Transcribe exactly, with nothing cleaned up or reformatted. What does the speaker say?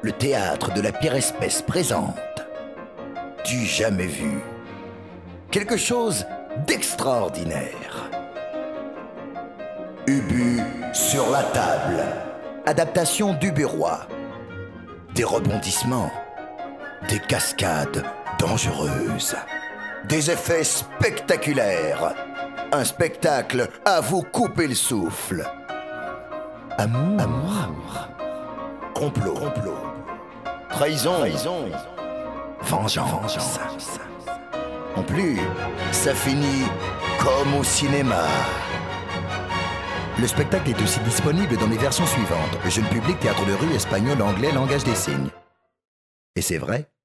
Le théâtre de la pire espèce présente du jamais vu. Quelque chose d'extraordinaire. Ubu sur la table. Adaptation d'Uburois. Des rebondissements. Des cascades dangereuses. Des effets spectaculaires. Un spectacle à vous couper le souffle. Amour. Amour. Complot. Complot. Trahison. Trahison. Vengeance. Vengeance. En plus, ça finit comme au cinéma. Le spectacle est aussi disponible dans les versions suivantes. Jeune public, théâtre de rue, espagnol, anglais, langage des signes. Et c'est vrai.